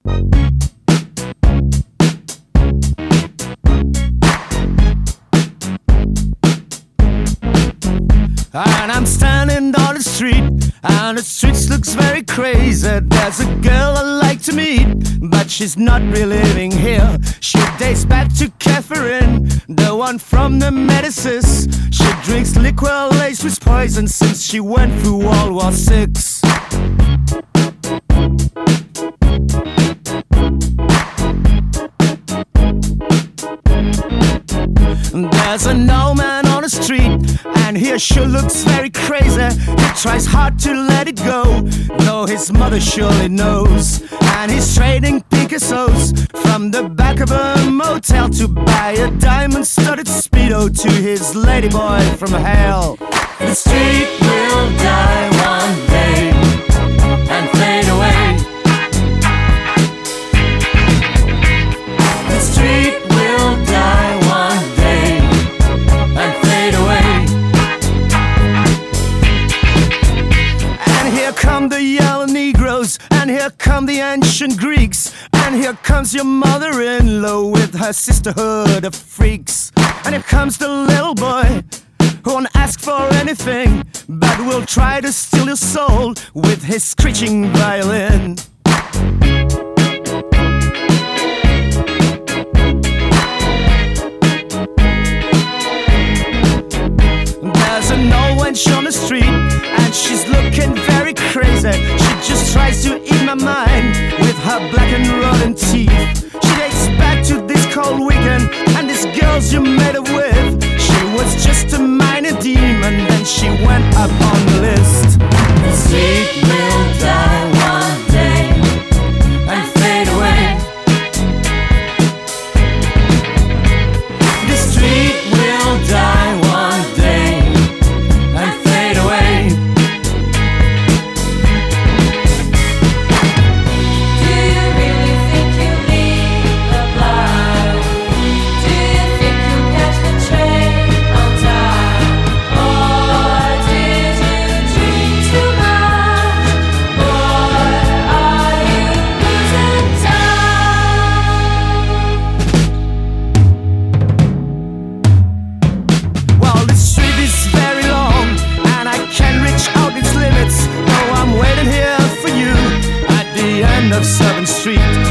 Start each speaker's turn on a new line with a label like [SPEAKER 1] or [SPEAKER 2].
[SPEAKER 1] And I'm standing on the street, and the street looks very crazy. There's a girl I like to meet, but she's not really living here. She dates back to Catherine, the one from the Medicis. She drinks liquor laced with poison since she went through World War VI. There's an old man on the street, and he sure looks very crazy. He tries hard to let it go, though his mother surely knows. And he's trading Picasso's from the back of a motel to buy a diamond-studded Speedo to his ladyboy from hell. The street will die one day and fade away. The street will die one day and fade away. And here come the yellow Negroes, and here come the ancient Greeks, and here comes your mother-in-law with her sisterhood of freaks. And here comes the little boy who won't ask for anything, but will try to steal your soul with his screeching violin. There's an old wench on the street, and she's looking very crazy. She just tries to eat my mind with her black and rotten teeth. She dates back to this cold weekend, and this girl's you met her with. She was just a minor demon, then she went up on the list. The street will die one day and fade away. The street will die one day and fade away.
[SPEAKER 2] Do you really think you'll leave the block? Do you think you'll catch the train on time? Or did you drink too much? Or are you losing time?
[SPEAKER 1] Well, the street is very long, and I can't reach out its limits. No, I'm waiting here for you at the end of 7th Street.